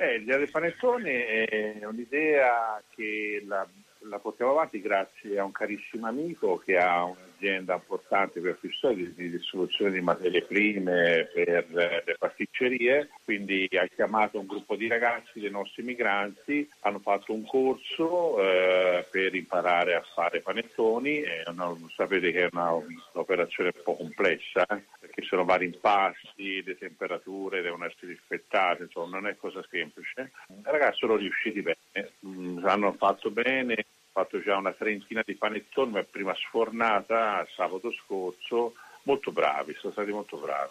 L'idea del panettone è un'idea che la portiamo avanti grazie a un carissimo amico che ha un'azienda importante per di distribuzione di materie prime per le pasticcerie, quindi ha chiamato un gruppo di ragazzi, dei nostri migranti, hanno fatto un corso per imparare a fare panettoni e sapete che è un'operazione un po' complessa, perché sono vari impasti, le temperature devono essere rispettate, insomma non è cosa semplice. I ragazzi sono riusciti bene, hanno fatto bene, hanno fatto già una trentina di panettoni, ma prima sfornata sabato scorso, molto bravi, sono stati molto bravi.